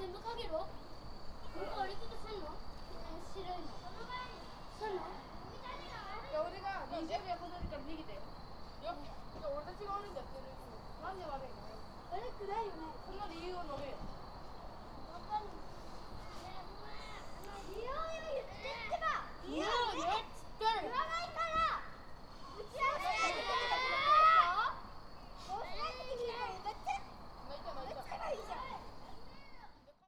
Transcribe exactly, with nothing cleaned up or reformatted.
全部かけろ。これちょっとすんの？白いの。すんの？ いや俺がにじゅうびょうほどでから逃げてよ。よっ。俺たちが悪いんだってる。なんで悪いのよ。 悪くないよね。 その理由を述べよ。